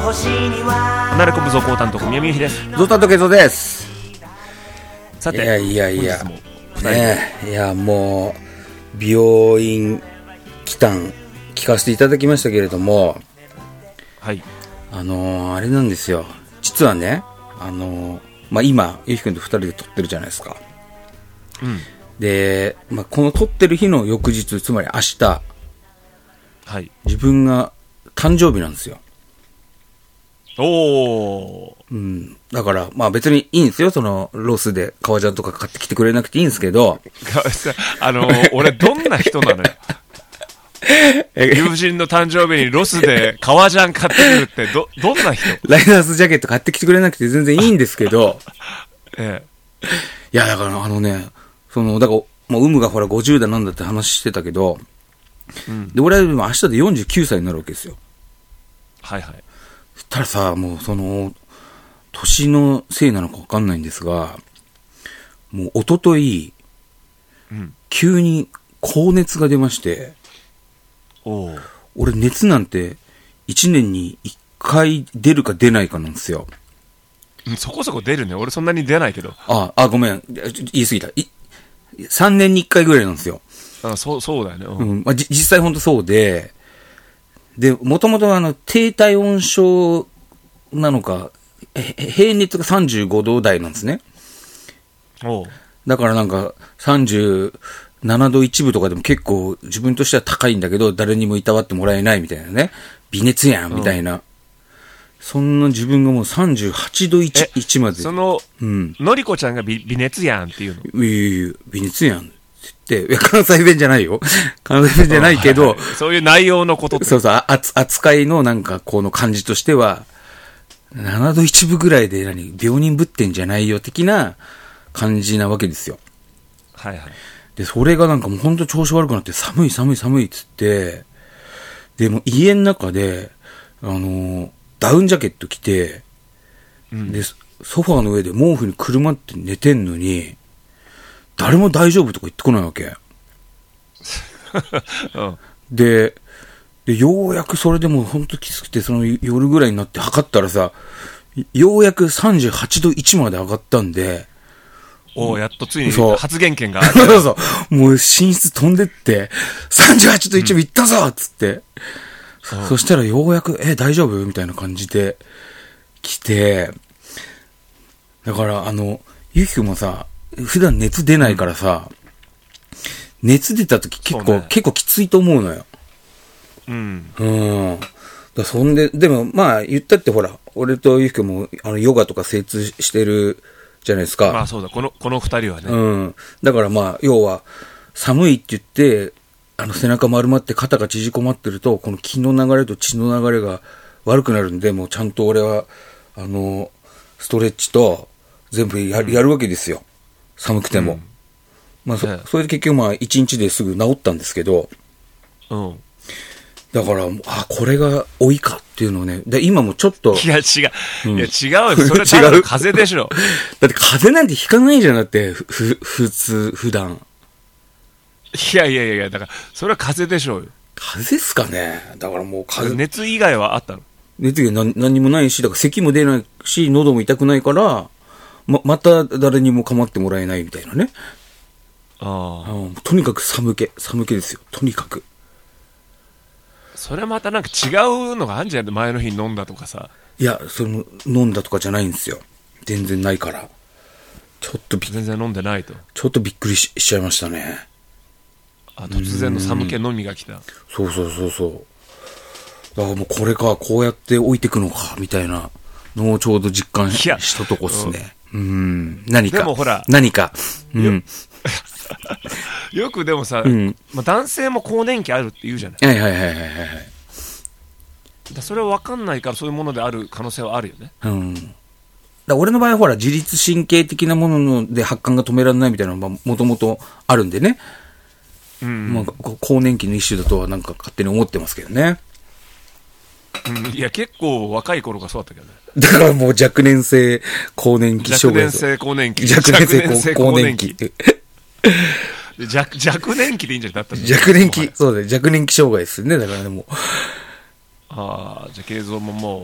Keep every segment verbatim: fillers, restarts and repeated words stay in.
離れ小武装高担当宮宮秀です。 ゾウ担当ケイゾウです。 さて、 いやいやいや、 ねえ、いやもう病院期間聞かせていただきましたけれども、 はい、 あのー、あれなんですよ。実はね、あのー、まあ今ゆうひくんとふたりで撮ってるじゃないですか。 うん。 で、まあこの撮ってる日の翌日、つまり明日、 はい、 自分が誕生日なんですよ。 おー。 うん。だから、まあ別にいいんですよ。その、ロスで革ジャンとか買ってきてくれなくていいんですけど。 あの、俺どんな人なのよ。友人の誕生日にロスで革ジャン買ってくるって、ど、どんな人？ ライダースジャケット買ってきてくれなくて全然いいんですけど。 ええ。 いや、だからあのね、その、だから、もう、有無がほらごじゅう代なんだって話してたけど、うん、で、俺は明日でよんじゅうきゅうさいになるわけですよ。 はいはい。 そしたらさ、もうその、年のせいなのかわかんないんですが、もう一昨日、うん、急に高熱が出まして、 おう、 俺熱なんていちねんにいっかい出るか出ないかなんですよ。 そこそこ出るね。俺そんなに出ないけど。 あ、あ、ごめん。言い過ぎた。いさんねんにいっかいぐらいなんですよ。 あ、そう、そうだよね。 うん。まあ、じ実際ほんとそうで、で、もともとあの、低体温症なのか、平熱がさんじゅうごど台なんですね。 おう。 だからなんか、さんじゅうななどいちぶとかでも結構自分としては高いんだけど、誰にもいたわってもらえないみたいなね。微熱やん、みたいな。そんな自分がもうさんじゅうはちどいちまで。 その、 うん。 のりこちゃんが微、微熱やんっていうの。 いやいや、微熱やんって言って、いや、関西弁じゃないよ。関西弁じゃないけど、はいはい、 そういう内容のことって。 そうそう、あ扱いのなんかこの感じとしては、ななどいちぶぐらいで何、病人ぶってんじゃないよ的な感じなわけですよ。 はいはい。 で、それがなんかもうほんと調子悪くなって寒い寒い寒いっつって、で、もう家の中で、あのー、ダウンジャケット着て、うん、で、ソファーの上で毛布にくるまって寝てんのに、誰も大丈夫とか言ってこないわけ。うん、で、で、ようやくそれでもほんときつくて、その夜ぐらいになって測ったらさ、ようやくさんじゅうはちどいちまで上がったんで、 おお、やっとついに発言権がある。 そうそう。もう寝室飛んでって、さんじゅうはちどいちぶいったぞっつって、うん、そしたらようやく、え、大丈夫みたいな感じで来て、だからあの、ゆきくんもさ、普段熱出ないからさ、うん、熱出た時結構、ね、結構きついと思うのよ。 うん。 うん。だそんで、でもまあ言ったってほら、俺とゆきくんもあのヨガとか精通してるじゃないですか。 まあそうだ、この、この二人はね。 うん。だからまあ、要は、寒いって言って、あの背中丸まって肩が縮こまってると、この気の流れと血の流れが悪くなるんで、もうちゃんと俺は、あの、ストレッチと全部やる、やるわけですよ。寒くても。うん、まあそ、ね、それで結局まあ一日ですぐ治ったんですけど、 うん。 だから、あ、これが老いかっていうのをね、で、今もちょっと。 いや、違う。うん、いや、違うよ。それ多分風邪でしょ。 だって風邪なんてひかないじゃん、だって、ふ、普通、普段。 いやいやいや、だから、それは風邪でしょうよ。 風邪っすかね。だからもう風邪。 熱以外はあったの？ 熱以外何、何にもないし、だから咳も出ないし、喉も痛くないから、ま、また誰にも構ってもらえないみたいなね。 ああ。 とにかく寒気、寒気ですよ。とにかく。 それまたなんか違うのがあるんじゃない？前の日に飲んだとかさ。 いや、その飲んだとかじゃないんですよ。全然ないから。ちょっとび全然飲んでないと。 ちょっとびっくり し, しちゃいましたね。 あ、突然の寒気のみが来た。 そうそうそうそう。だからもうこれか、こうやって置いてくのかみたいなのをちょうど実感したとこっすね。うん、うん何か。 でもほら何か。うん。 よくでもさ、うんまあ、男性も更年期あるって言うじゃない。 はいはいはいはいはい。 だそれは分かんないからそういうものである可能性はあるよね。 うん。だ俺の場合はほら自律神経的なもので発汗が止められないみたいなのがもともとあるんでね。うん。まあ更年期の一種だとはなんか勝手に思ってますけどね。 うん、いや結構若い頃がそうだったけどね。 だからもう若年性更年期障害。 若年性更年期。 若年性更年期。 弱, 弱年期でいいんじゃなかった。 弱年期、そうだね。若年期障害ですね。だからね、もう。 ああ、じゃあ、慶三ももう、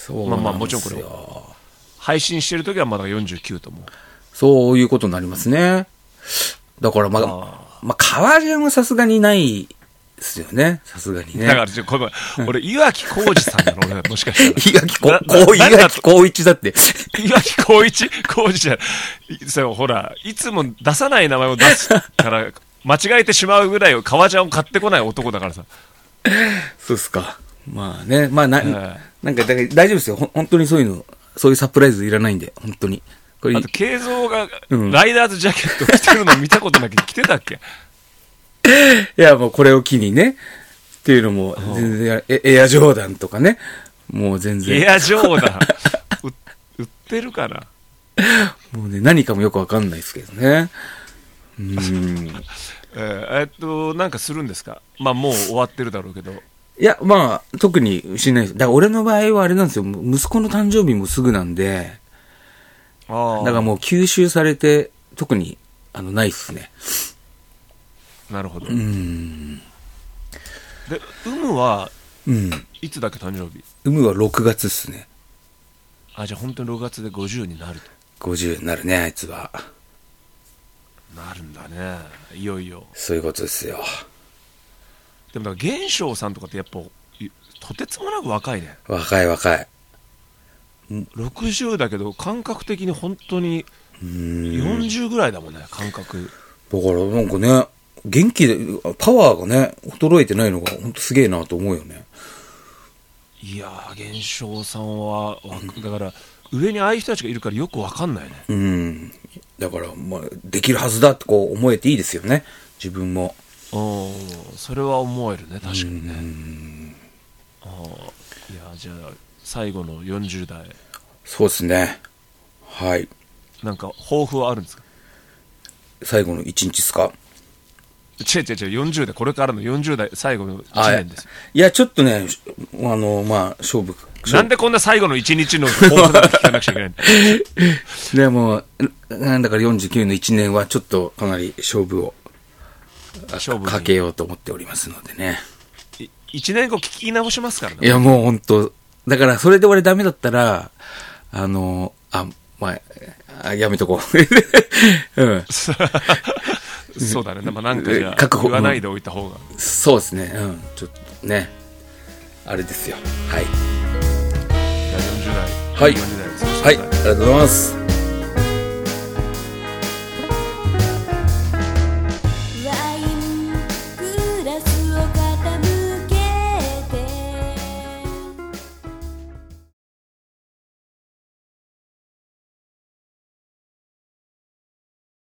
そうなんですよ。 まあまあもちろんこれ配信してる時はまだよんじゅうきゅうと思う。 そういうことになりますね。だからまあ、あまあ、革ジャンはさすがにないですよね。さすがにね。 だからちょ、この、俺、岩城浩二さんなの俺、もしかしたら。 岩城こう、こう、岩城浩一だって。 岩城浩一浩二じゃ、そう、ほら、いつも出さない名前を出すから、間違えてしまうぐらい革ジャンを買ってこない男だからさ。 そうっすか。まあね、まあな、えー、なんか、だから大丈夫ですよ。ほ本当にそういうの、そういうサプライズいらないんで、本当に。これあと、慶三が、ライダーズジャケット着てるの見たことなきゃ着てたっけいや、もうこれを機にね、っていうのも、全然、エエアジョーダンとかね、もう全然。 エアジョーダン売ってるかな。 もうね、何かもよくわかんないですけどね。うーん。 えー、えっと、なんかするんですか？まあもう終わってるだろうけど。 いや、まあ、特にしないです。だから俺の場合はあれなんですよ。息子の誕生日もすぐなんで、あだからもう吸収されて、特に、あの、ないっすね。 なるほど。 うーん。 で、ウムは、 うん。 いつだっけ誕生日？ ウムはろくがつっすね。 あ、じゃあ本当にろくがつでごじゅうになると。 ごじゅうになるね、あいつは。 なるんだね。いよいよ。 そういうことですよ。 でもだから玄翔さんとかってやっぱとてつもなく若いね。 若い若い。 ろくじゅうだけど感覚的に本当によんじゅうぐらいだもんね、感覚。 だからなんかね、元気でパワーがね衰えてないのが本当すげえなと思うよね。 いやー、玄翔さんはだから上にああいう人たちがいるからよくわかんないね。 うん。だからまあできるはずだってこう思えていいですよね、自分も。 うん、それは思えるね、確かにね。うん、あ、いや、じゃあ最後のよんじゅう代。 そうですね。はい。 なんか抱負はあるんですか？ 最後のいちにちですか？ 違う違う違う、よんじゅう代、これからのよんじゅう代最後のいちねんです。 いや、ちょっとね、あの、まあ、勝負。 なんでこんな最後のいちにちの抱負だけ聞かなくちゃいけないんだでも、なんだからよんじゅうきゅうのいちねんはちょっとかなり勝負を勝負かけようと思っておりますのでね。 いちねんご聞き直しますからね。 いや、もう本当だからそれで俺ダメだったら、あの、あ、まあ、やめとこう。うん。 そうだね。まあ、なんかじゃあ言わないでおいた方が。 そうですね。うん。ちょっとね。あれですよ。はい。 じゃあよんじゅう代。 はい。 よんじゅう代です。 はい。ありがとうございます。